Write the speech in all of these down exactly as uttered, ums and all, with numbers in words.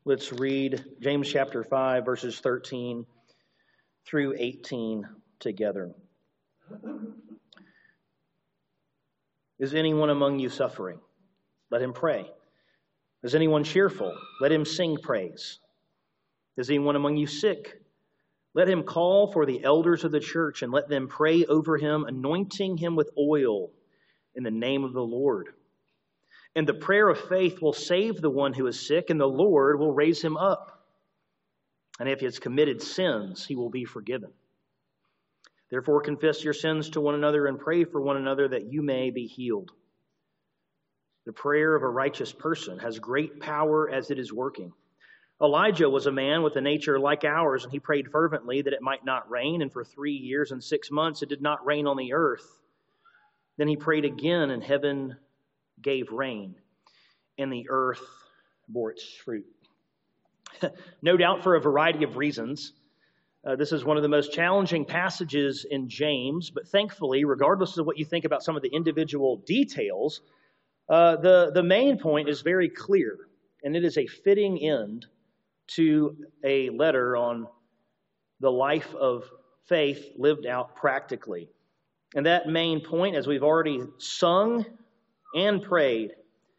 Let's read James chapter five, verses thirteen through eighteen together. Is anyone among you suffering? Let him pray. Is anyone cheerful? Let him sing praise. Is anyone among you sick? Let him call for the elders of the church and let them pray over him, anointing him with oil in the name of the Lord. And the prayer of faith will save the one who is sick, and the Lord will raise him up. And if he has committed sins, he will be forgiven. Therefore, confess your sins to one another and pray for one another that you may be healed. The prayer of a righteous person has great power as it is working. Elijah was a man with a nature like ours, and he prayed fervently that it might not rain, and for three years and six months it did not rain on the earth. Then he prayed again, and heaven gave rain, and the earth bore its fruit. No doubt for a variety of reasons. Uh, this is one of the most challenging passages in James, but thankfully, regardless of what you think about some of the individual details, uh, the, the main point is very clear, and it is a fitting end to a letter on the life of faith lived out practically. And that main point, as we've already sung and prayed,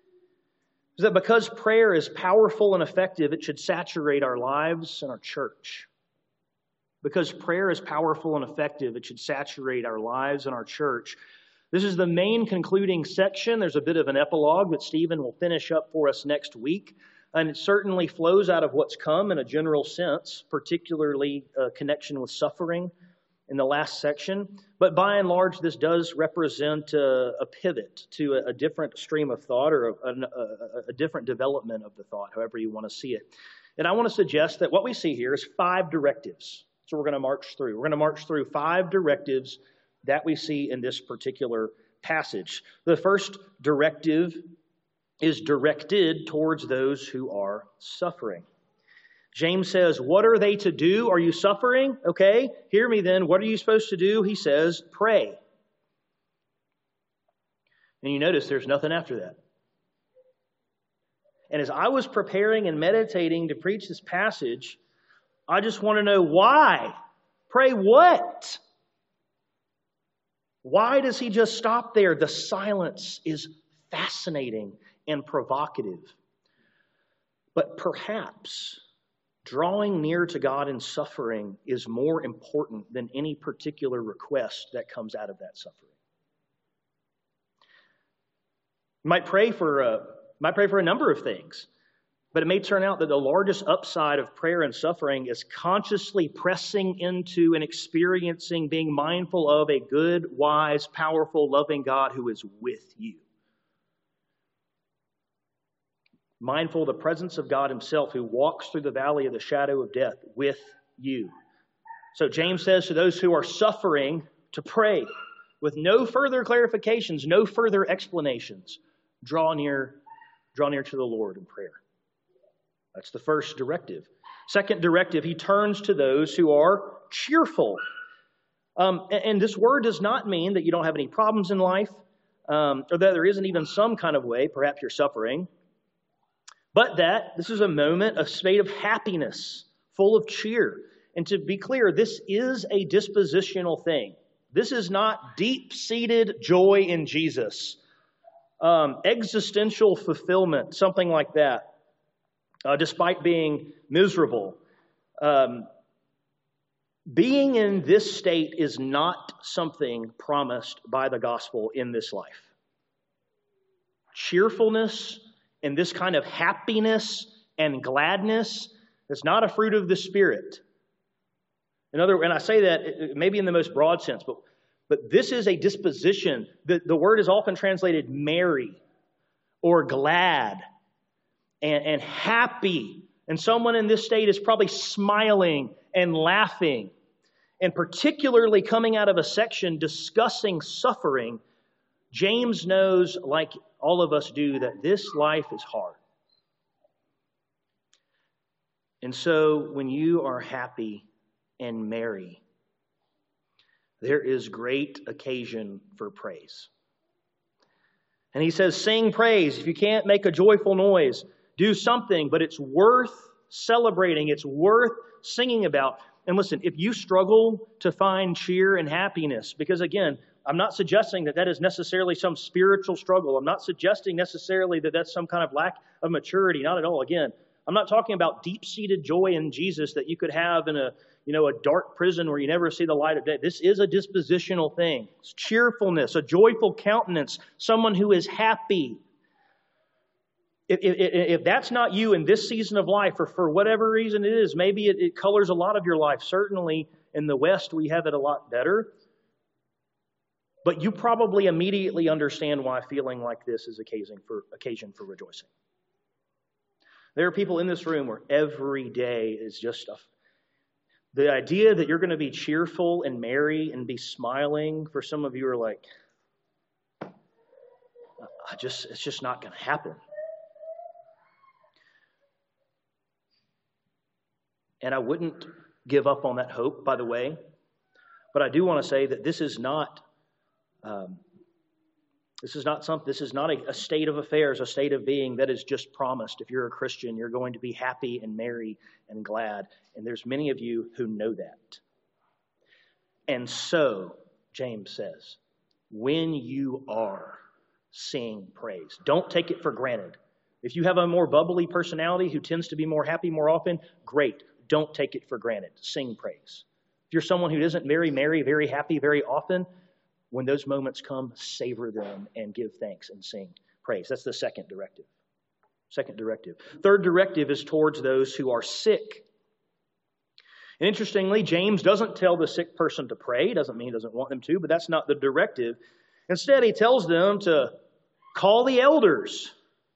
is that because prayer is powerful and effective, it should saturate our lives and our church. Because prayer is powerful and effective, it should saturate our lives and our church. This is the main concluding section. There's a bit of an epilogue that Stephen will finish up for us next week. And it certainly flows out of what's come in a general sense, particularly a connection with suffering in the last section. But by and large, this does represent a, a pivot to a, a different stream of thought or a, a, a different development of the thought, however you want to see it. And I want to suggest that what we see here is five directives. So we're going to march through. We're going to march through five directives that we see in this particular passage. The first directive is directed towards those who are suffering. James says, what are they to do? Are you suffering? Okay, hear me then. What are you supposed to do? He says, pray. And you notice there's nothing after that. And as I was preparing and meditating to preach this passage, I just want to know why. Pray what? Why does he just stop there? The silence is fascinating and provocative. But perhaps drawing near to God in suffering is more important than any particular request that comes out of that suffering. You might pray for a, might pray for a number of things, but it may turn out that the largest upside of prayer and suffering is consciously pressing into and experiencing, being mindful of a good, wise, powerful, loving God who is with you. Mindful of the presence of God himself who walks through the valley of the shadow of death with you. So James says to those who are suffering to pray with no further clarifications, no further explanations. Draw near, draw near to the Lord in prayer. That's the first directive. Second directive, he turns to those who are cheerful. Um, and, and this word does not mean that you don't have any problems in life, um, or that there isn't even some kind of way, perhaps you're suffering. But that this is a moment, a state of happiness, full of cheer. And to be clear, this is a dispositional thing. This is not deep-seated joy in Jesus, um, existential fulfillment, something like that, uh, despite being miserable. Um, being in this state is not something promised by the gospel in this life. Cheerfulness and this kind of happiness and gladness is not a fruit of the Spirit. In other, and I say that maybe in the most broad sense, but, but this is a disposition. The, the word is often translated merry or glad and, and happy. And someone in this state is probably smiling and laughing. And particularly coming out of a section discussing suffering, James knows, like all of us do, that this life is hard. And so when you are happy and merry, there is great occasion for praise. And he says, sing praise. If you can't make a joyful noise, do something, but it's worth celebrating. It's worth singing about. And listen, if you struggle to find cheer and happiness, because again, I'm not suggesting that that is necessarily some spiritual struggle. I'm not suggesting necessarily that that's some kind of lack of maturity. Not at all. Again, I'm not talking about deep-seated joy in Jesus that you could have in a, you know, a dark prison where you never see the light of day. This is a dispositional thing. It's cheerfulness, a joyful countenance, someone who is happy. If, if, if that's not you in this season of life, or for whatever reason it is, maybe it, it colors a lot of your life. Certainly in the West, we have it a lot better. But you probably immediately understand why feeling like this is occasion for, occasion for rejoicing. There are people in this room where every day is just stuff. The idea that you're going to be cheerful and merry and be smiling, for some of you are like, I just, it's just not going to happen. And I wouldn't give up on that hope, by the way. But I do want to say that this is not Um, this is not some, This is not a, a state of affairs, a state of being that is just promised. If you're a Christian, you're going to be happy and merry and glad. And there's many of you who know that. And so, James says, when you are, sing praise. Don't take it for granted. If you have a more bubbly personality who tends to be more happy more often, great. Don't take it for granted. Sing praise. If you're someone who isn't very merry, very happy very often, when those moments come, savor them and give thanks and sing praise. That's the second directive. Second directive. Third directive is towards those who are sick. And interestingly, James doesn't tell the sick person to pray. He doesn't mean he doesn't want them to, but that's not the directive. Instead, he tells them to call the elders.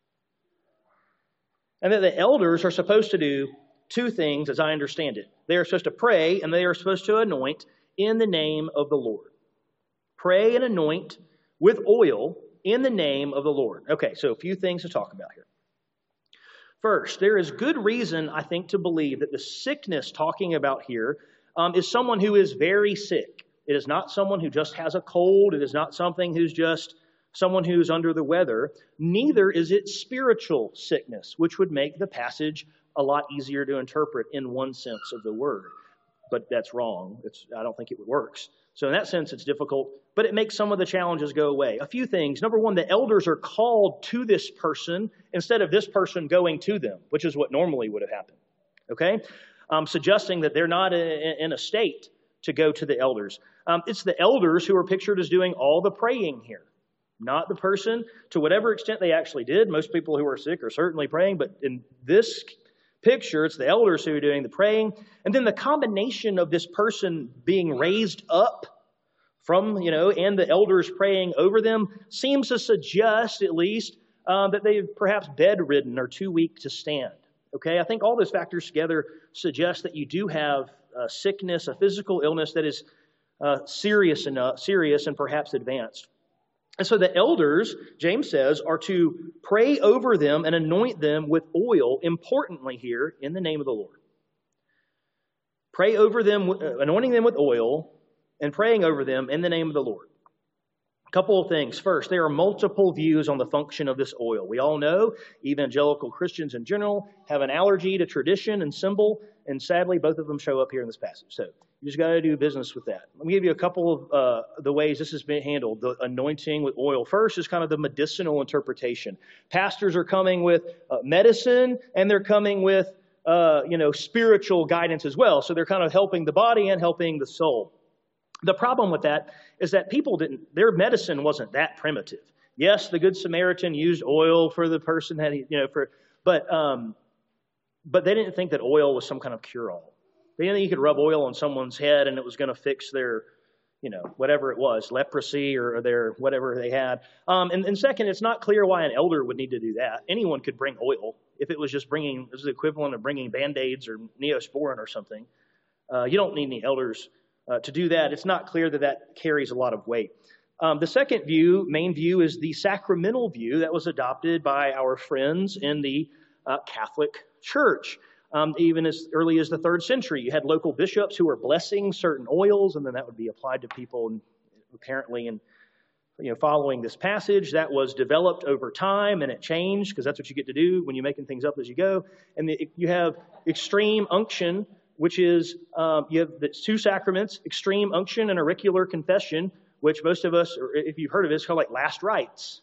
And that the elders are supposed to do two things, as I understand it. They are supposed to pray, and they are supposed to anoint in the name of the Lord. Pray and anoint with oil in the name of the Lord. Okay, so a few things to talk about here. First, there is good reason, I think, to believe that the sickness talking about here um, is someone who is very sick. It is not someone who just has a cold. It is not something who's just someone who's under the weather. Neither is it spiritual sickness, which would make the passage a lot easier to interpret in one sense of the word. But that's wrong. It's, I don't think it works. So in that sense, it's difficult, but it makes some of the challenges go away. A few things. Number one, the elders are called to this person instead of this person going to them, which is what normally would have happened. Okay? Um, suggesting that they're not in, in a state to go to the elders. Um, it's the elders who are pictured as doing all the praying here, not the person to whatever extent they actually did. Most people who are sick are certainly praying, but in this picture, it's the elders who are doing the praying. And then the combination of this person being raised up from, you know, and the elders praying over them seems to suggest at least um, that they've perhaps bedridden or too weak to stand. Okay, I think all those factors together suggest that you do have a sickness, a physical illness that is uh, serious enough, serious and perhaps advanced. And so the elders, James says, are to pray over them and anoint them with oil, importantly here, in the name of the Lord. Pray over them, anointing them with oil, and praying over them in the name of the Lord. A couple of things. First, there are multiple views on the function of this oil. We all know evangelical Christians in general have an allergy to tradition and symbol, and sadly, both of them show up here in this passage. So you just got to do business with that. Let me give you a couple of uh, the ways this has been handled. The anointing with oil. First is kind of the medicinal interpretation. Pastors are coming with uh, medicine, and they're coming with uh, you know spiritual guidance as well. So they're kind of helping the body and helping the soul. The problem with that is that people didn't, their medicine wasn't that primitive. Yes, the Good Samaritan used oil for the person that he, you know, for, but um, but they didn't think that oil was some kind of cure-all. They didn't think you could rub oil on someone's head and it was going to fix their, you know, whatever it was, leprosy or their whatever they had. Um, and, and second, it's not clear why an elder would need to do that. Anyone could bring oil if it was just bringing, it was the equivalent of bringing Band-Aids or Neosporin or something. Uh, you don't need any elders uh, to do that. It's not clear that that carries a lot of weight. Um, the second view, main view, is the sacramental view that was adopted by our friends in the uh, Catholic Church. Um, even as early as the third century, you had local bishops who were blessing certain oils, and then that would be applied to people, and apparently in you know, following this passage. That was developed over time, and it changed because that's what you get to do when you're making things up as you go. And the, you have extreme unction, which is um, you have the two sacraments: extreme unction and auricular confession, which most of us, or if you've heard of it, it's called like last rites.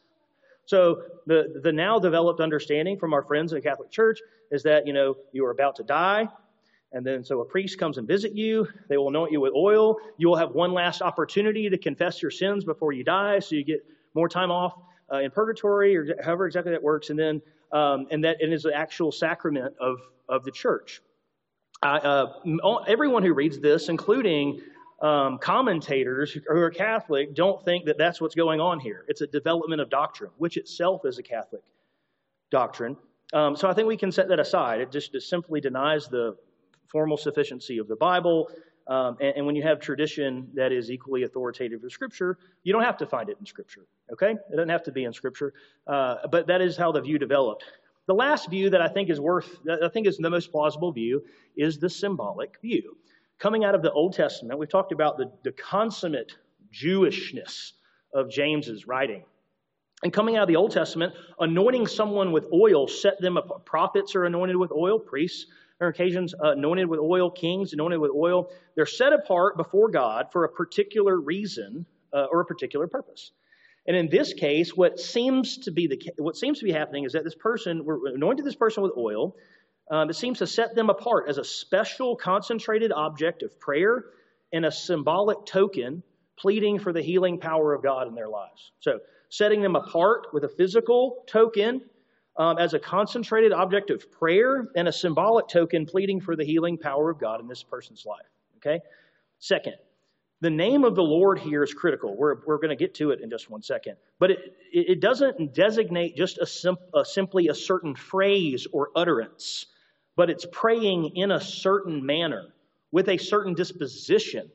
So the the now developed understanding from our friends in the Catholic Church is that, you know, you are about to die. And then so a priest comes and visit you. They will anoint you with oil. You will have one last opportunity to confess your sins before you die, so you get more time off uh, in purgatory, or however exactly that works. And then um, and that it is the actual sacrament of of the church. I, uh, everyone who reads this, including um, commentators who are Catholic, don't think that that's what's going on here. It's a development of doctrine, which itself is a Catholic doctrine. Um, so I think we can set that aside. It just, just simply denies the formal sufficiency of the Bible. Um, and, and when you have tradition that is equally authoritative to Scripture, you don't have to find it in Scripture, okay? It doesn't have to be in Scripture. Uh, but that is how the view developed. The last view that I think is worth, I think is the most plausible view, is the symbolic view. Coming out of the Old Testament, we've talked about the, the consummate Jewishness of James's writing. And coming out of the Old Testament, anointing someone with oil set them up. Prophets are anointed with oil, priests on occasions uh, anointed with oil, kings anointed with oil. They're set apart before God for a particular reason uh, or a particular purpose. And in this case, what seems to be the what seems to be happening is that this person, we're anointed this person with oil. Um, it seems to set them apart as a special, concentrated object of prayer and a symbolic token pleading for the healing power of God in their lives. So, setting them apart with a physical token um, as a concentrated object of prayer and a symbolic token pleading for the healing power of God in this person's life. Okay? Second, the name of the Lord here is critical. We're, we're going to get to it in just one second. But it, it doesn't designate just a, sim, a simply a certain phrase or utterance, but it's praying in a certain manner with a certain disposition.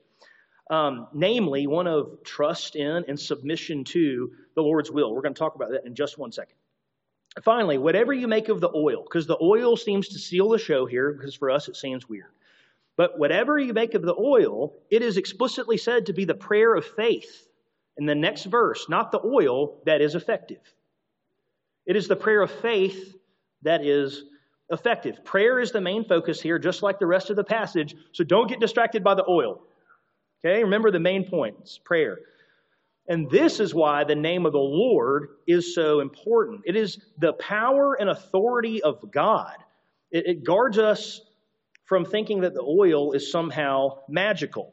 Um, namely, one of trust in and submission to the Lord's will. We're going to talk about that in just one second. Finally, whatever you make of the oil, because the oil seems to seal the show here, because for us it seems weird. But whatever you make of the oil, it is explicitly said to be the prayer of faith in the next verse, not the oil that is effective. It is the prayer of faith that is effective. Prayer is the main focus here, just like the rest of the passage, so don't get distracted by the oil. Okay, remember the main point, it's prayer. And this is why the name of the Lord is so important. It is the power and authority of God. It, it guards us from thinking that the oil is somehow magical.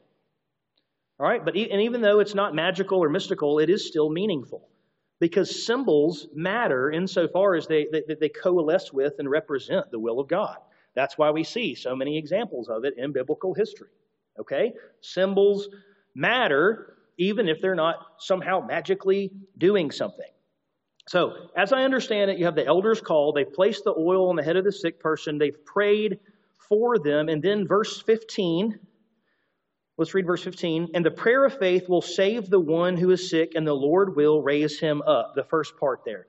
All right, but e- and even though it's not magical or mystical, it is still meaningful. Because symbols matter insofar as they, they, they coalesce with and represent the will of God. That's why we see so many examples of it in biblical history. Okay? Symbols matter even if they're not somehow magically doing something. So, as I understand it, you have the elders called. They've placed the oil on the head of the sick person. They've prayed for them. And then verse fifteen, let's read verse fifteen. And the prayer of faith will save the one who is sick, and the Lord will raise him up. The first part there.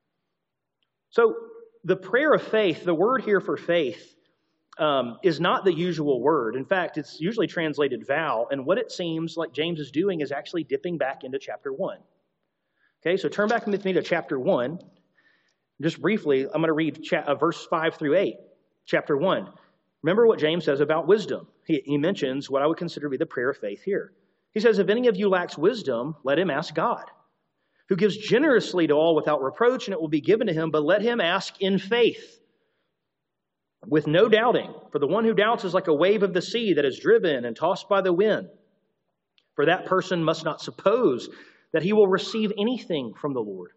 So, the prayer of faith, the word here for faith, Um, is not the usual word. In fact, it's usually translated vow. And what it seems like James is doing is actually dipping back into chapter one. Okay, so turn back with me to chapter one. Just briefly, I'm going to read cha- uh, verse five through eight. Chapter one. Remember what James says about wisdom. He, he mentions what I would consider to be the prayer of faith here. He says, if any of you lacks wisdom, let him ask God, who gives generously to all without reproach, and it will be given to him. But let him ask in faith, with no doubting. For the one who doubts is like a wave of the sea that is driven and tossed by the wind. For that person must not suppose that he will receive anything from the Lord.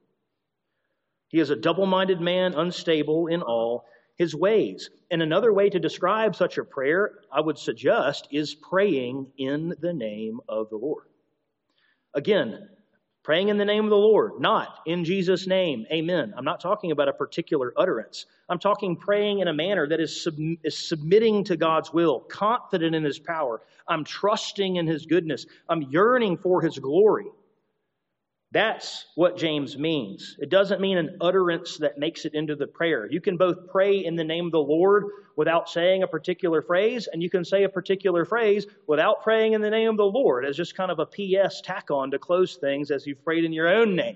He is a double-minded man, unstable in all his ways. And another way to describe such a prayer, I would suggest, is praying in the name of the Lord. Again, praying in the name of the Lord, not in Jesus' name, amen. I'm not talking about a particular utterance. I'm talking praying in a manner that is, sub- is submitting to God's will, confident in His power. I'm trusting in His goodness. I'm yearning for His glory. That's what James means. It doesn't mean an utterance that makes it into the prayer. You can both pray in the name of the Lord without saying a particular phrase, and you can say a particular phrase without praying in the name of the Lord as just kind of a P S tack on to close things as you've prayed in your own name.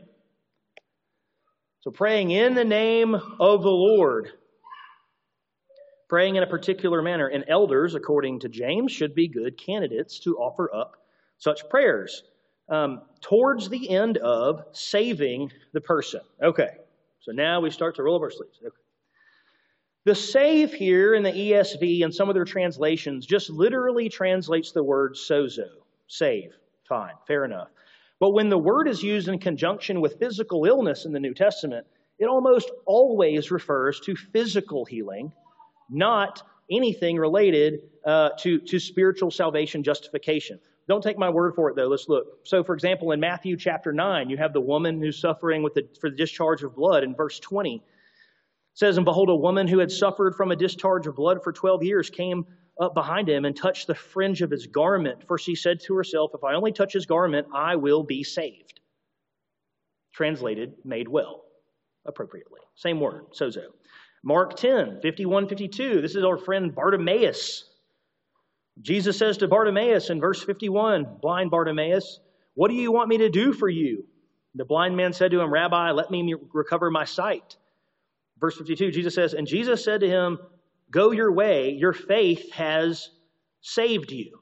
So praying in the name of the Lord, praying in a particular manner, and elders, according to James, should be good candidates to offer up such prayers. Um, towards the end of saving the person. Okay, so now we start to roll up our sleeves. Okay. The save here in the E S V and some of their translations just literally translates the word sozo, save. Fine, fair enough. But when the word is used in conjunction with physical illness in the New Testament, it almost always refers to physical healing, not anything related uh, to, to spiritual salvation justification. Don't take my word for it, though. Let's look. So, for example, in Matthew chapter nine, you have the woman who's suffering with the, for the discharge of blood. In verse twenty, it says, "And behold, a woman who had suffered from a discharge of blood for twelve years came up behind him and touched the fringe of his garment. For she said to herself, if I only touch his garment, I will be saved." Translated, made well, appropriately. Same word, sozo. Mark ten, fifty-one, fifty-two. This is our friend Bartimaeus. Jesus says to Bartimaeus in verse fifty-one, "Blind Bartimaeus, what do you want me to do for you?" The blind man said to him, "Rabbi, let me recover my sight." Verse fifty-two, Jesus says, "And Jesus said to him, go your way, your faith has saved you."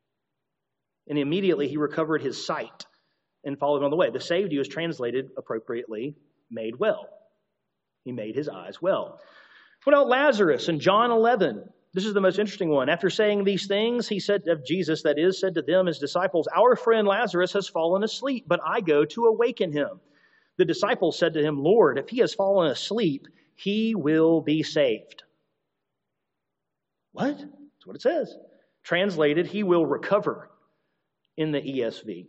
And immediately he recovered his sight and followed on the way. The saved you is translated appropriately, made well. He made his eyes well. What about Lazarus in John eleven? This is the most interesting one. After saying these things, he said of Jesus, that is, said to them, his disciples, "Our friend Lazarus has fallen asleep, but I go to awaken him." The disciples said to him, "Lord, if he has fallen asleep, he will be saved." What? That's what it says. Translated, he will recover in the E S V.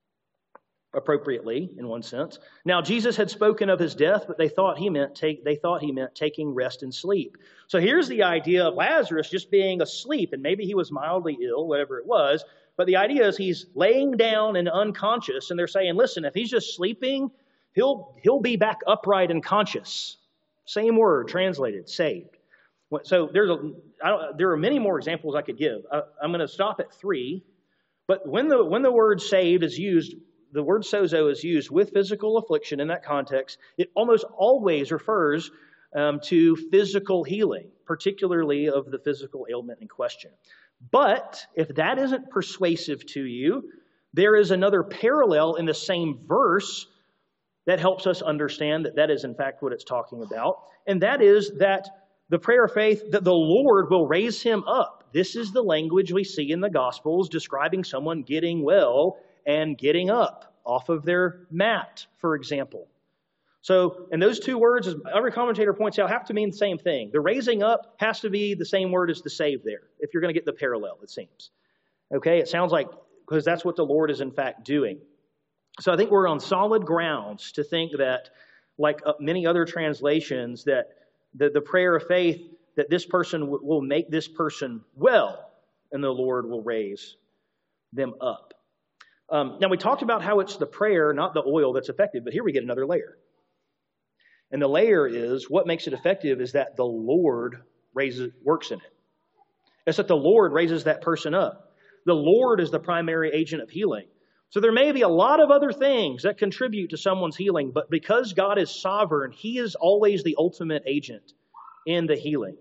Appropriately, in one sense. Now, Jesus had spoken of his death, but they thought he meant take, they thought he meant taking rest and sleep. So here's the idea of Lazarus just being asleep, and maybe he was mildly ill, whatever it was. But the idea is he's laying down and unconscious, and they're saying, listen, if he's just sleeping, he'll he'll be back upright and conscious. Same word translated, saved. So there's a I don't, there are many more examples I could give. I, I'm going to stop at three. But when the when the word saved is used, the word sozo is used with physical affliction in that context, it almost always refers um, to physical healing, particularly of the physical ailment in question. But if that isn't persuasive to you, there is another parallel in the same verse that helps us understand that that is in fact what it's talking about. And that is that the prayer of faith, that the Lord will raise him up. This is the language we see in the Gospels describing someone getting well and getting up off of their mat, for example. So, and those two words, as every commentator points out, have to mean the same thing. The raising up has to be the same word as the save there, if you're going to get the parallel, it seems. Okay, it sounds like, because that's what the Lord is in fact doing. So I think we're on solid grounds to think that, like many other translations, that the, the prayer of faith, that this person w- will make this person well, and the Lord will raise them up. Um, now, we talked about how it's the prayer, not the oil, that's effective, but here we get another layer. And the layer is, what makes it effective is that the Lord raises, works in it. It's that the Lord raises that person up. The Lord is the primary agent of healing. So there may be a lot of other things that contribute to someone's healing, but because God is sovereign, he is always the ultimate agent in the healing.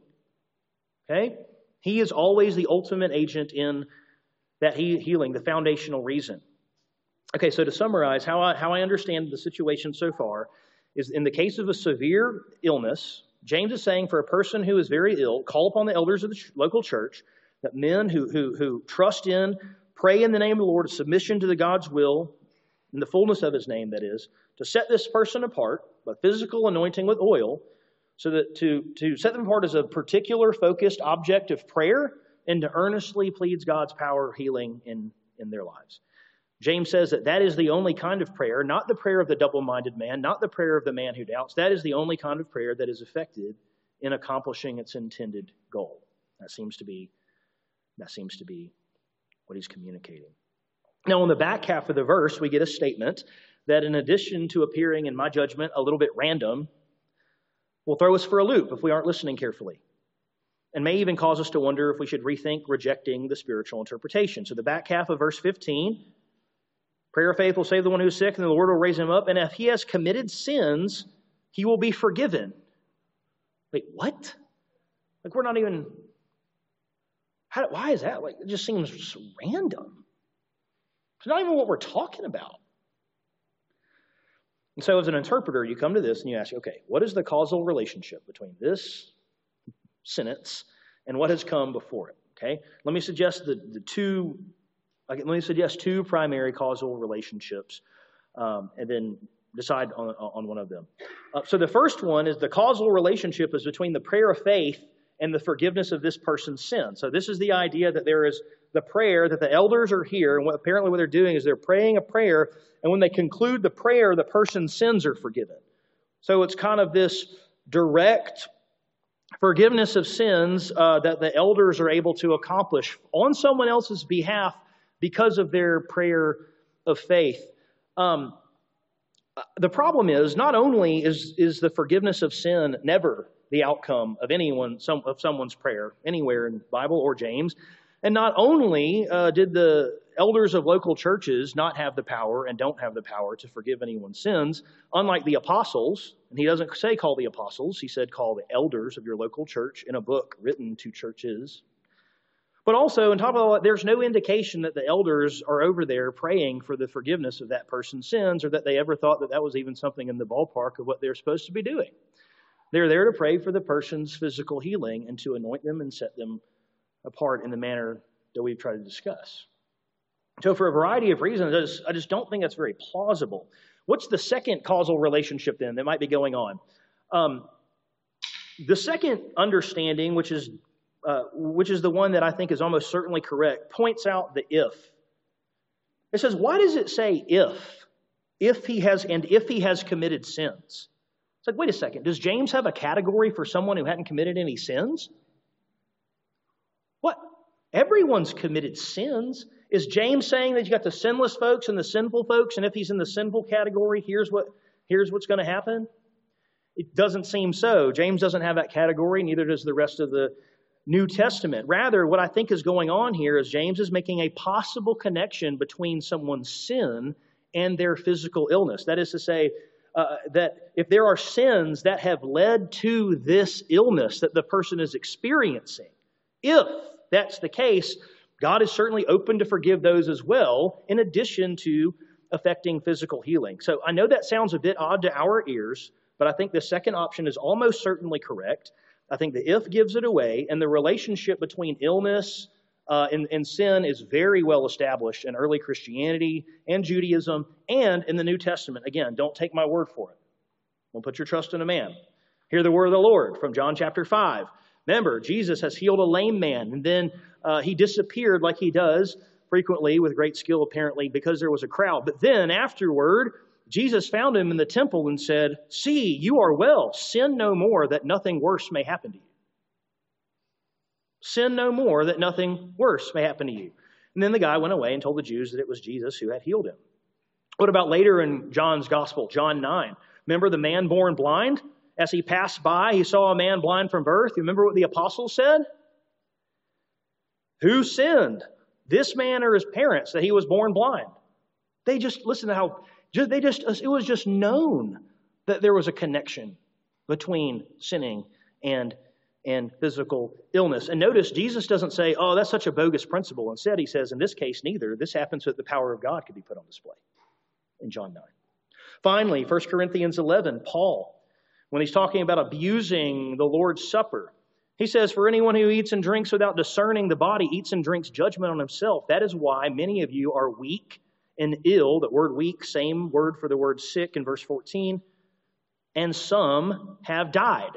Okay? He is always the ultimate agent in that he, healing, the foundational reason. Okay, so to summarize, how I, how I understand the situation so far is in the case of a severe illness, James is saying for a person who is very ill, call upon the elders of the local church, that men who, who, who trust in, pray in the name of the Lord, submission to the God's will, in the fullness of his name, that is, to set this person apart by physical anointing with oil, so that to, to set them apart as a particular focused object of prayer and to earnestly pleads God's power healing in, in their lives. James says that that is the only kind of prayer, not the prayer of the double-minded man, not the prayer of the man who doubts. That is the only kind of prayer that is effective in accomplishing its intended goal. That seems to be, that seems to be what he's communicating. Now, on the back half of the verse, we get a statement that in addition to appearing, in my judgment, a little bit random, will throw us for a loop if we aren't listening carefully, and may even cause us to wonder if we should rethink rejecting the spiritual interpretation. So the back half of verse fifteen, prayer of faith will save the one who is sick, and the Lord will raise him up, and if he has committed sins, he will be forgiven. Wait, what? Like, we're not even... How, why is that? Like, it just seems just random. It's not even what we're talking about. And so as an interpreter, you come to this and you ask, okay, what is the causal relationship between this sentence and what has come before it? Okay, let me suggest the, the two, let me suggest two primary causal relationships, um, and then decide on, on one of them. Uh, so the first one is the causal relationship is between the prayer of faith and the forgiveness of this person's sin. So this is the idea that there is the prayer, that the elders are here, and what, apparently what they're doing is they're praying a prayer, and when they conclude the prayer, the person's sins are forgiven. So it's kind of this direct forgiveness of sins uh, that the elders are able to accomplish on someone else's behalf because of their prayer of faith. Um, the problem is, not only is, is the forgiveness of sin never the outcome of anyone, some, of someone's prayer, anywhere in the Bible or James. And not only uh, did the elders of local churches not have the power and don't have the power to forgive anyone's sins, unlike the apostles, and he doesn't say call the apostles, he said call the elders of your local church in a book written to churches. But also, on top of all that, there's no indication that the elders are over there praying for the forgiveness of that person's sins, or that they ever thought that that was even something in the ballpark of what they're supposed to be doing. They're there to pray for the person's physical healing and to anoint them and set them apart in the manner that we've tried to discuss. So for a variety of reasons, I just, I just don't think that's very plausible. What's the second causal relationship then that might be going on? Um, the second understanding, which is uh, which is the one that I think is almost certainly correct, points out the if. It says, why does it say if? If he has, and if he has committed sins. It's like, wait a second, does James have a category for someone who hadn't committed any sins? What? Everyone's committed sins. Is James saying that you got the sinless folks and the sinful folks, and if he's in the sinful category, here's what here's what's going to happen? It doesn't seem so. James doesn't have that category, neither does the rest of the New Testament. Rather, what I think is going on here is James is making a possible connection between someone's sin and their physical illness. That is to say, uh, that if there are sins that have led to this illness that the person is experiencing, if that's the case, God is certainly open to forgive those as well, in addition to affecting physical healing. So I know that sounds a bit odd to our ears, but I think the second option is almost certainly correct. I think the if gives it away, and the relationship between illness uh, and, and sin is very well established in early Christianity and Judaism and in the New Testament. Again, don't take my word for it. Don't put your trust in a man. Hear the word of the Lord from John chapter five. Remember, Jesus has healed a lame man, and then uh, he disappeared like he does frequently with great skill, apparently, because there was a crowd. But then afterward, Jesus found him in the temple and said, "See, you are well. Sin no more, that nothing worse may happen to you." Sin no more, that nothing worse may happen to you. And then the guy went away and told the Jews that it was Jesus who had healed him. What about later in John's gospel, John nine? Remember the man born blind? As he passed by, he saw a man blind from birth. You remember what the apostles said? Who sinned? This man or his parents that he was born blind? They just, listen to how, they just, it was just known that there was a connection between sinning and, and physical illness. And notice, Jesus doesn't say, oh, that's such a bogus principle. Instead, he says, in this case, neither. This happens so that the power of God could be put on display in John nine. Finally, First Corinthians eleven, Paul, when he's talking about abusing the Lord's Supper, he says, for anyone who eats and drinks without discerning the body eats and drinks judgment on himself. That is why many of you are weak and ill. That word weak, same word for the word sick in verse fourteen. And some have died.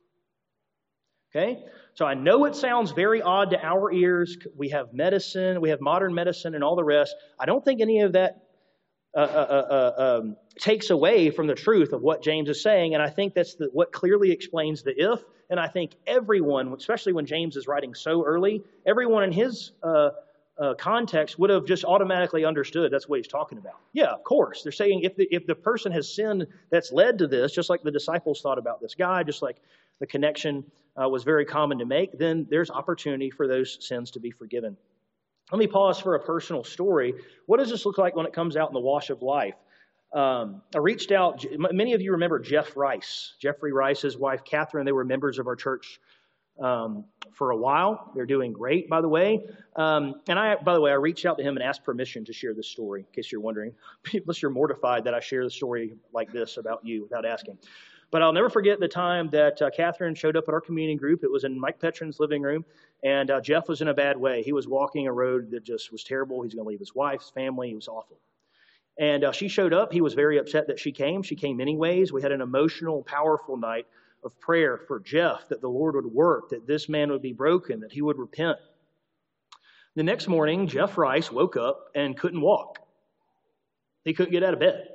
Okay? So I know it sounds very odd to our ears. We have medicine, we have modern medicine and all the rest. I don't think any of that Uh, uh, uh, um, takes away from the truth of what James is saying, and I think that's the, what clearly explains the if, and I think everyone, especially when James is writing so early, everyone in his uh, uh, context would have just automatically understood that's what he's talking about. Yeah, of course. They're saying if the, if the person has sinned that's led to this, just like the disciples thought about this guy, just like the connection uh, was very common to make, then there's opportunity for those sins to be forgiven. Let me pause for a personal story. What does this look like when it comes out in the wash of life? Um, I reached out. Many of you remember Jeff Rice. Jeffrey Rice, his wife, Catherine, they were members of our church um, for a while. They're doing great, by the way. Um, and I, by the way, I reached out to him and asked permission to share this story, in case you're wondering. Unless you're mortified that I share the story like this about you without asking. But I'll never forget the time that uh, Catherine showed up at our communion group. It was in Mike Petron's living room, and uh, Jeff was in a bad way. He was walking a road that just was terrible. He's going to leave his wife, his family. It was awful. And uh, she showed up. He was very upset that she came. She came anyways. We had an emotional, powerful night of prayer for Jeff, that the Lord would work, that this man would be broken, that he would repent. The next morning, Jeff Rice woke up and couldn't walk. He couldn't get out of bed.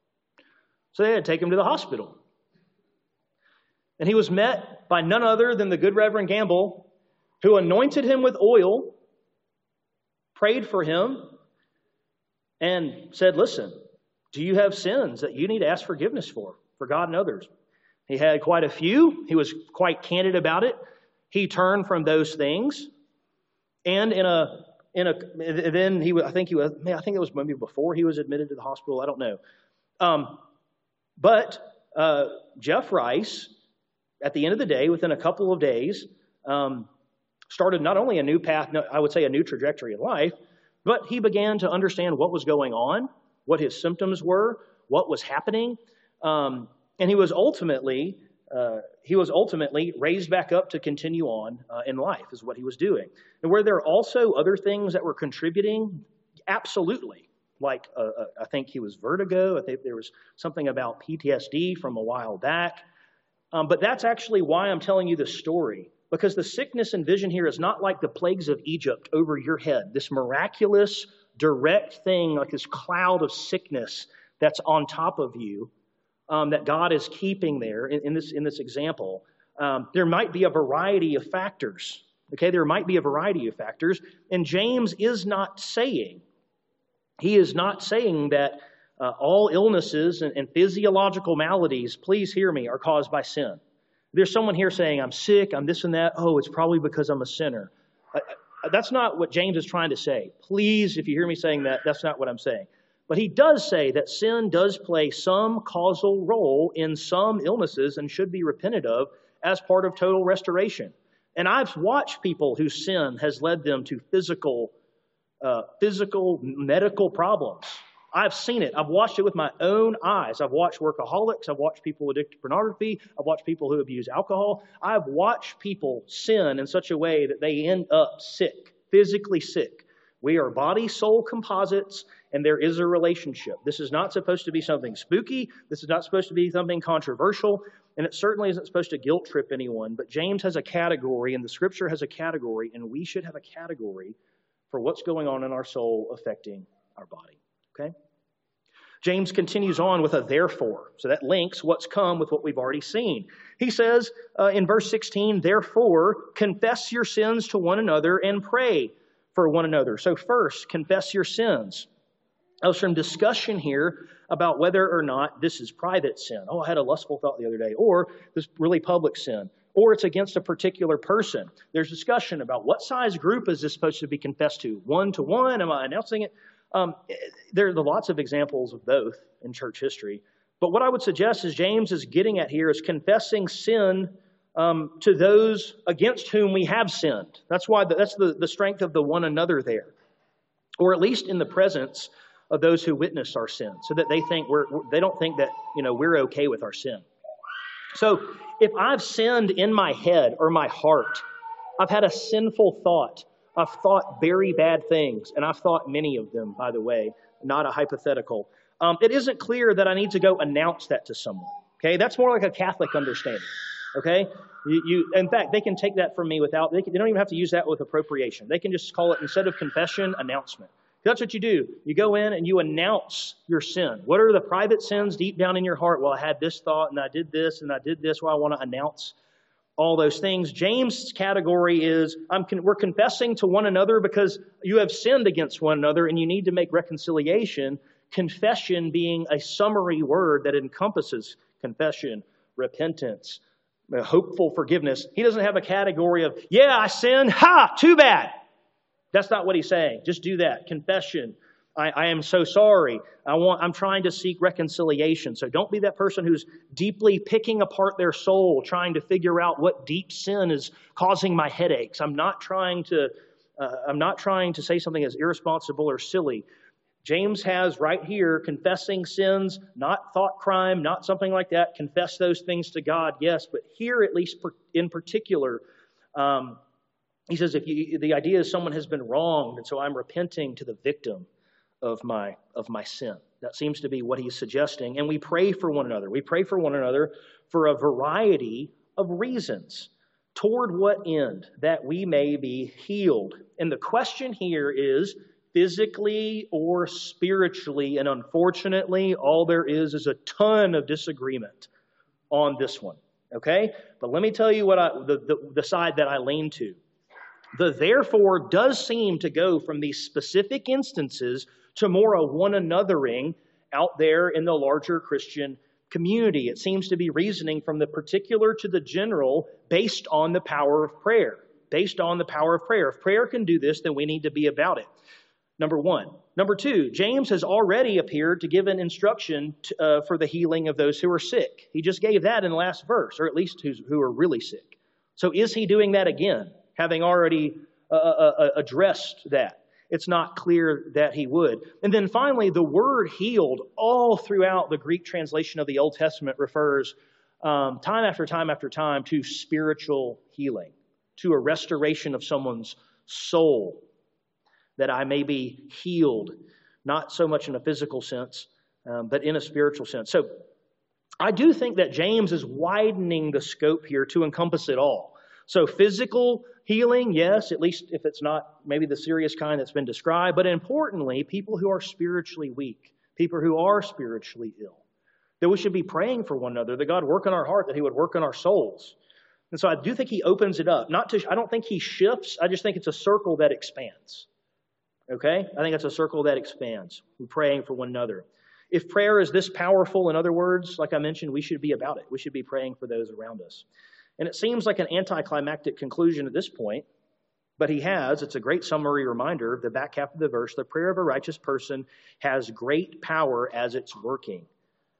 So they had to take him to the hospital. And he was met by none other than the good Reverend Gamble, who anointed him with oil, prayed for him, and said, listen, do you have sins that you need to ask forgiveness for, for God and others? He had quite a few. He was quite candid about it. He turned from those things. And in a, in a, then he, I think he was, I think it was maybe before he was admitted to the hospital. I don't know. Um, but uh, Jeff Rice, at the end of the day, within a couple of days, um, started not only a new path, I would say a new trajectory in life, but he began to understand what was going on, what his symptoms were, what was happening, um, and he was ultimately uh, he was ultimately raised back up to continue on uh, in life, is what he was doing. And were there also other things that were contributing? Absolutely. Like uh, uh, I think he was vertigo. I think there was something about P T S D from a while back. Um, but that's actually why I'm telling you this story. Because the sickness and vision here is not like the plagues of Egypt over your head. This miraculous, direct thing, like this cloud of sickness that's on top of you, um, that God is keeping there in, in this in this example. Um, there might be a variety of factors. Okay, there might be a variety of factors. And James is not saying, he is not saying that uh, all illnesses and, and physiological maladies, please hear me, are caused by sin. There's someone here saying, I'm sick, I'm this and that. Oh, it's probably because I'm a sinner. I, I, that's not what James is trying to say. Please, if you hear me saying that, that's not what I'm saying. But he does say that sin does play some causal role in some illnesses and should be repented of as part of total restoration. And I've watched people whose sin has led them to physical, uh, physical medical problems. I've seen it. I've watched it with my own eyes. I've watched workaholics. I've watched people addicted to pornography. I've watched people who abuse alcohol. I've watched people sin in such a way that they end up sick, physically sick. We are body-soul composites, and there is a relationship. This is not supposed to be something spooky. This is not supposed to be something controversial, and it certainly isn't supposed to guilt-trip anyone. But James has a category, and the Scripture has a category, and we should have a category for what's going on in our soul affecting our body. Okay? James continues on with a therefore. So that links what's come with what we've already seen. He says uh, in verse sixteen, therefore, confess your sins to one another and pray for one another. So first, confess your sins. There's some discussion here about whether or not this is private sin. Oh, I had a lustful thought the other day. Or this really public sin. Or it's against a particular person. There's discussion about what size group is this supposed to be confessed to? One to one? Am I announcing it? Um, there are lots of examples of both in church history. But what I would suggest is James is getting at here is confessing sin um, to those against whom we have sinned. That's why the, that's the, the strength of the one another there. Or at least in the presence of those who witness our sin, so that they think we're, they don't think that, you know, we're okay with our sin. So if I've sinned in my head or my heart, I've had a sinful thought, I've thought very bad things, and I've thought many of them, by the way, not a hypothetical. Um, it isn't clear that I need to go announce that to someone. Okay, that's more like a Catholic understanding. Okay, you, you in fact, they can take that from me without. They, can, they don't even have to use that with appropriation. They can just call it, instead of confession, announcement. That's what you do. You go in and you announce your sin. What are the private sins deep down in your heart? Well, I had this thought, and I did this, and I did this. Well, I want to announce all those things. James' category is I'm con- we're confessing to one another because you have sinned against one another and you need to make reconciliation. Confession being a summary word that encompasses confession, repentance, hopeful forgiveness. He doesn't have a category of, yeah, I sinned, ha, too bad. That's not what he's saying. Just do that. Confession. I, I am so sorry. I want, I'm trying to seek reconciliation. So don't be that person who's deeply picking apart their soul, trying to figure out what deep sin is causing my headaches. I'm not trying to, uh, I'm not trying to say something as irresponsible or silly. James has right here confessing sins, not thought crime, not something like that. Confess those things to God, yes. But here, at least in particular, um, he says, if you, the idea is someone has been wronged, and so I'm repenting to the victim of my of my sin. That seems to be what he's suggesting. And we pray for one another. We pray for one another for a variety of reasons. Toward what end? That we may be healed. And the question here is physically or spiritually. And unfortunately, all there is is a ton of disagreement on this one. Okay? But let me tell you what I the, the, the side that I lean to. The therefore does seem to go from these specific instances to more a one anothering out there in the larger Christian community. It seems to be reasoning from the particular to the general based on the power of prayer. Based on the power of prayer. If prayer can do this, then we need to be about it. Number one. Number two, James has already appeared to give an instruction to, uh, for the healing of those who are sick. He just gave that in the last verse, or at least who's, who are really sick. So is he doing that again, having already uh, uh, addressed that? It's not clear that he would. And then finally, the word healed all throughout the Greek translation of the Old Testament refers um, time after time after time to spiritual healing, to a restoration of someone's soul, that I may be healed, not so much in a physical sense, um, but in a spiritual sense. So I do think that James is widening the scope here to encompass it all. So physical healing, yes, at least if it's not maybe the serious kind that's been described, but importantly, people who are spiritually weak, people who are spiritually ill, that we should be praying for one another, that God work in our heart, that He would work in our souls. And so I do think he opens it up. Not to, I don't think he shifts, I just think it's a circle that expands. Okay? I think it's a circle that expands. We're praying for one another. If prayer is this powerful, in other words, like I mentioned, we should be about it. We should be praying for those around us. And it seems like an anticlimactic conclusion at this point, but he has, it's a great summary reminder, the back half of the verse, the prayer of a righteous person has great power as it's working.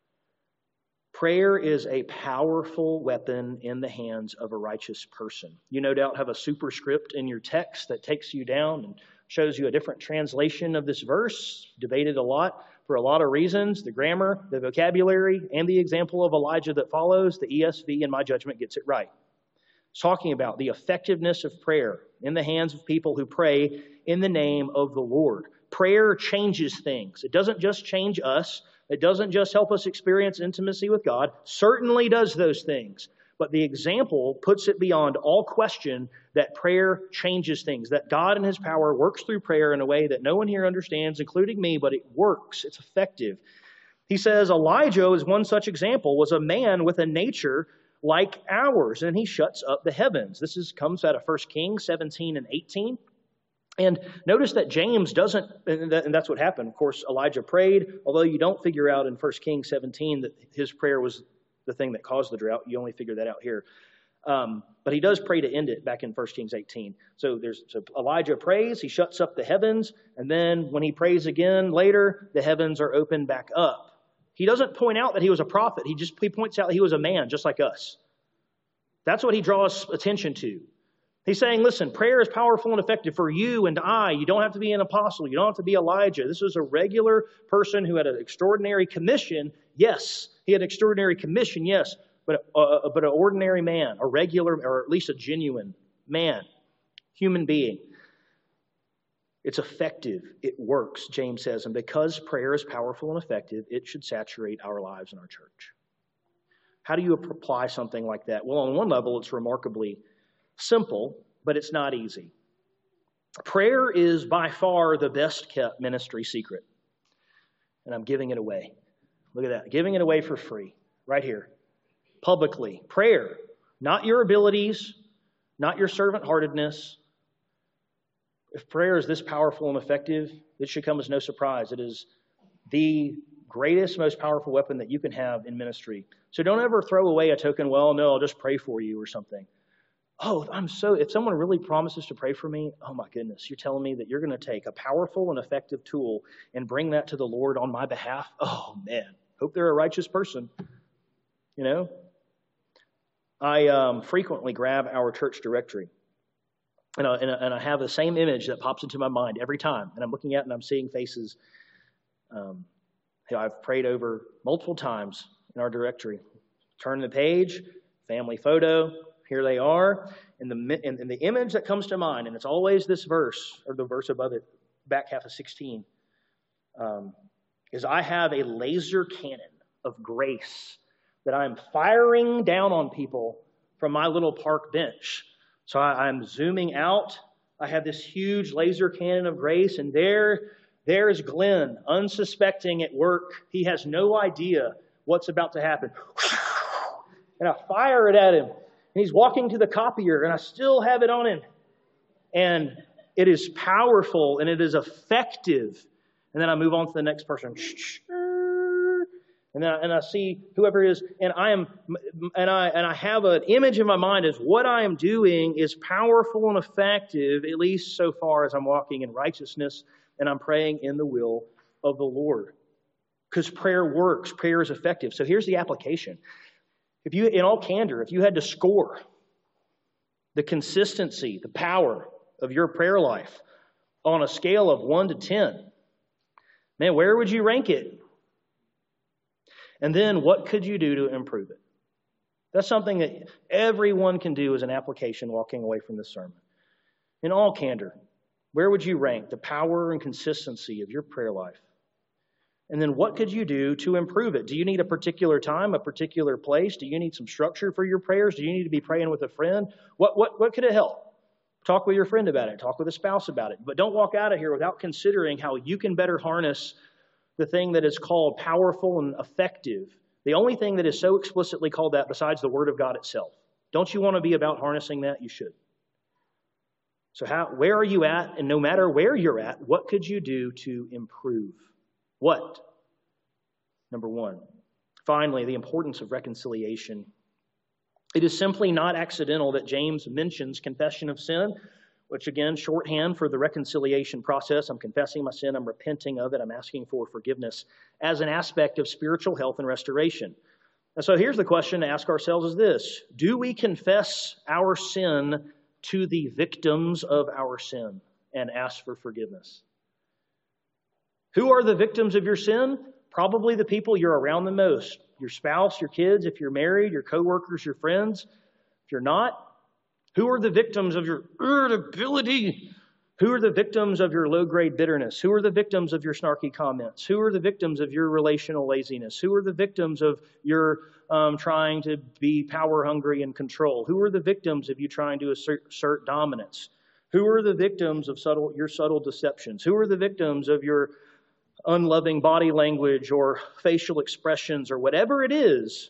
Prayer is a powerful weapon in the hands of a righteous person. You no doubt have a superscript in your text that takes you down and shows you a different translation of this verse, debated a lot for a lot of reasons, the grammar, the vocabulary, and the example of Elijah that follows. The E S V, in my judgment, gets it right. It's talking about the effectiveness of prayer in the hands of people who pray in the name of the Lord. Prayer changes things. It doesn't just change us. It doesn't just help us experience intimacy with God. Certainly does those things. But the example puts it beyond all question that prayer changes things, that God in His power works through prayer in a way that no one here understands, including me, but it works. It's effective. He says Elijah is one such example, was a man with a nature like ours, and he shuts up the heavens. This is comes out of First Kings seventeen and eighteen. And notice that James doesn't, and that's what happened. Of course, Elijah prayed, although you don't figure out in First Kings seventeen that his prayer was the thing that caused the drought. You only figure that out here. Um, but he does pray to end it back in First Kings eighteen. So there's so Elijah prays, he shuts up the heavens, and then when he prays again later, the heavens are opened back up. He doesn't point out that he was a prophet. He just he points out that he was a man just like us. That's what he draws attention to. He's saying, listen, prayer is powerful and effective for you and I. You don't have to be an apostle. You don't have to be Elijah. This was a regular person who had an extraordinary commission. Yes, he had an extraordinary commission, yes, but, uh, but an ordinary man, a regular, or at least a genuine man, human being. It's effective. It works, James says. And because prayer is powerful and effective, it should saturate our lives in our church. How do you apply something like that? Well, on one level, it's remarkably simple, but it's not easy. Prayer is by far the best kept ministry secret. And I'm giving it away. Look at that. Giving it away for free. Right here. Publicly. Prayer Not your abilities, not your servant-heartedness. If prayer is this powerful and effective, it should come as no surprise. It is the greatest, most powerful weapon that you can have in ministry. So don't ever throw away a token, well, no, I'll just pray for you or something. Oh, I'm so, if someone really promises to pray for me, oh my goodness, you're telling me that you're going to take a powerful and effective tool and bring that to the Lord on my behalf? Oh man, hope they're a righteous person. You know, I um, frequently grab our church directory and I, and, I, and I have the same image that pops into my mind every time. And I'm looking at it and I'm seeing faces um, who I've prayed over multiple times in our directory. Turn the page, family photo. Here they are, and the, and, and the image that comes to mind, and it's always this verse, or the verse above it, back half of sixteen, um, is I have a laser cannon of grace that I'm firing down on people from my little park bench. So I, I'm zooming out. I have this huge laser cannon of grace, and there, there is Glenn, unsuspecting at work. He has no idea what's about to happen. And I fire it at him. And he's walking to the copier, and I still have it on him. And it is powerful, and it is effective. And then I move on to the next person. And then I, and I see whoever it is, and I am, and I and I have an image in my mind as what I am doing is powerful and effective, at least so far as I'm walking in righteousness and I'm praying in the will of the Lord. Because prayer works, prayer is effective. So here's the application. If you, in all candor, if you had to score the consistency, the power of your prayer life on a scale of one to ten, man, where would you rank it? And then what could you do to improve it? That's something that everyone can do as an application walking away from this sermon. In all candor, where would you rank the power and consistency of your prayer life? And then what could you do to improve it? Do you need a particular time, a particular place? Do you need some structure for your prayers? Do you need to be praying with a friend? What, what, what could it help? Talk with your friend about it. Talk with a spouse about it. But don't walk out of here without considering how you can better harness the thing that is called powerful and effective. The only thing that is so explicitly called that besides the Word of God itself. Don't you want to be about harnessing that? You should. So how, where are you at? And no matter where you're at, what could you do to improve? What? Number one. Finally, the importance of reconciliation. It is simply not accidental that James mentions confession of sin, which again, shorthand for the reconciliation process. I'm confessing my sin, I'm repenting of it, I'm asking for forgiveness as an aspect of spiritual health and restoration. And so here's the question to ask ourselves is this: do we confess our sin to the victims of our sin and ask for forgiveness? Who are the victims of your sin? Probably the people you're around the most. Your spouse, your kids, if you're married, your coworkers, your friends. If you're not, who are the victims of your irritability? Who are the victims of your low-grade bitterness? Who are the victims of your snarky comments? Who are the victims of your relational laziness? Who are the victims of your um, trying to be power-hungry and control? Who are the victims of you trying to assert, assert dominance? Who are the victims of subtle your subtle deceptions? Who are the victims of your unloving body language or facial expressions or whatever it is?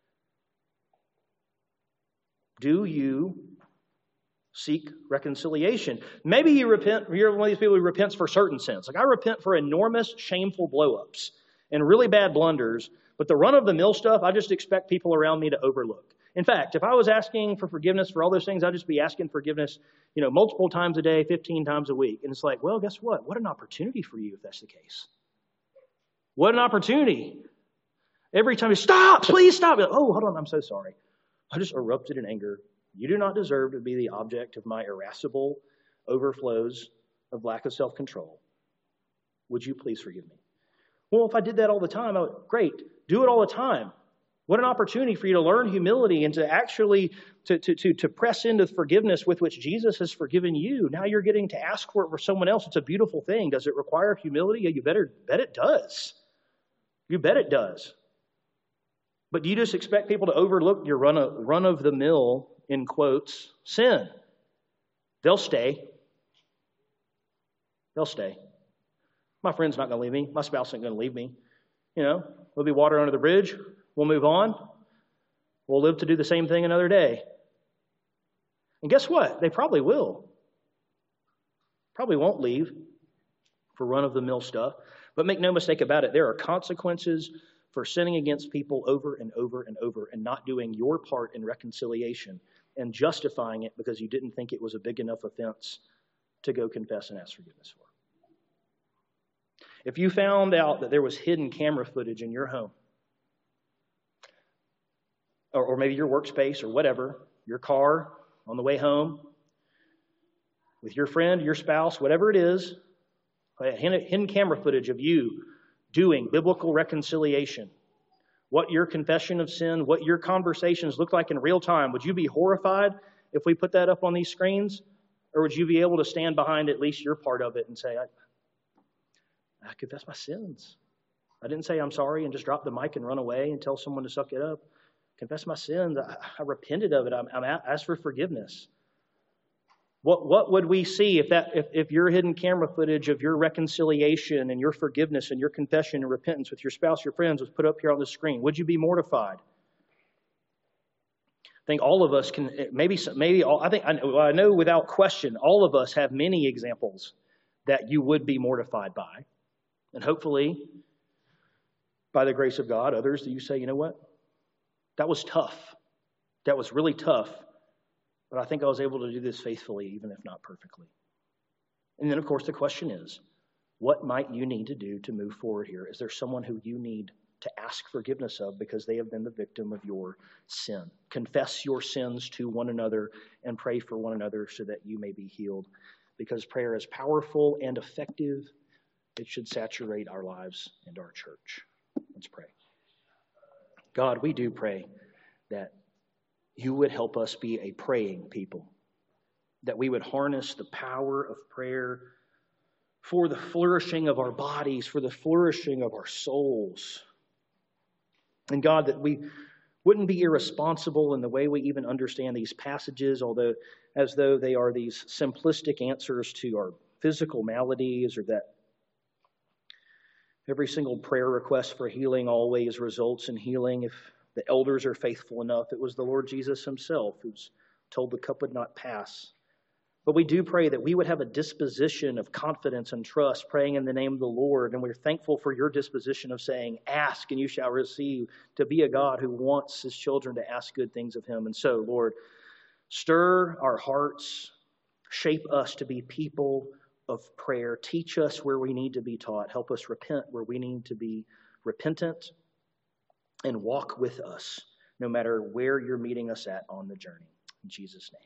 Do you seek reconciliation? Maybe you repent, you're one of these people who repents for certain sins. Like I repent for enormous, shameful blow-ups and really bad blunders, but the run-of-the-mill stuff, I just expect people around me to overlook. In fact, if I was asking for forgiveness for all those things, I'd just be asking forgiveness, you know, multiple times a day, fifteen times a week. And it's like, well, guess what? What an opportunity for you if that's the case. What an opportunity. Every time you stop, please stop. Like, oh, hold on, I'm so sorry. I just erupted in anger. You do not deserve to be the object of my irascible overflows of lack of self-control. Would you please forgive me? Well, if I did that all the time, I would, great. Do it all the time. What an opportunity for you to learn humility and to actually to, to, to, to press into forgiveness with which Jesus has forgiven you. Now you're getting to ask for it for someone else. It's a beautiful thing. Does it require humility? Yeah, you better bet it does. You bet it does. But do you just expect people to overlook your run of, run of the mill, in quotes, sin? They'll stay. They'll stay. My friend's not going to leave me. My spouse isn't going to leave me. You know, there'll be water under the bridge. We'll move on. will live to do the same thing another day. And guess what? They probably will. Probably won't leave for run-of-the-mill stuff. But make no mistake about it, there are consequences for sinning against people over and over and over and not doing your part in reconciliation and justifying it because you didn't think it was a big enough offense to go confess and ask forgiveness for. If you found out that there was hidden camera footage in your home, or, or maybe your workspace or whatever, your car on the way home, with your friend, your spouse, whatever it is, hidden camera footage of you doing biblical reconciliation, what your confession of sin, what your conversations look like in real time, would you be horrified if we put that up on these screens? Or would you be able to stand behind at least your part of it and say, I, I confess my sins. I didn't say I'm sorry and just drop the mic and run away and tell someone to suck it up. Confess my sins. I, I repented of it. I'm, I'm asked for forgiveness. What what would we see if that if, if your hidden camera footage of your reconciliation and your forgiveness and your confession and repentance with your spouse, your friends was put up here on the screen? Would you be mortified? I think all of us can, maybe, maybe all, I think, I know, I know without question, all of us have many examples that you would be mortified by. And hopefully, by the grace of God, others that you say, you know what? That was tough. That was really tough. But I think I was able to do this faithfully, even if not perfectly. And then, of course, the question is, what might you need to do to move forward here? Is there someone who you need to ask forgiveness of because they have been the victim of your sin? Confess your sins to one another and pray for one another so that you may be healed. Because prayer is powerful and effective. It should saturate our lives and our church. Let's pray. God, we do pray that you would help us be a praying people, that we would harness the power of prayer for the flourishing of our bodies, for the flourishing of our souls. And God, that we wouldn't be irresponsible in the way we even understand these passages, although as though they are these simplistic answers to our physical maladies, or that every single prayer request for healing always results in healing if the elders are faithful enough. It was the Lord Jesus himself who's told the cup would not pass. But we do pray that we would have a disposition of confidence and trust, praying in the name of the Lord. And we're thankful for your disposition of saying, ask and you shall receive, to be a God who wants his children to ask good things of him. And so, Lord, stir our hearts, shape us to be people of prayer. Teach us where we need to be taught. Help us repent where we need to be repentant. And walk with us no matter where you're meeting us at on the journey. In Jesus' name.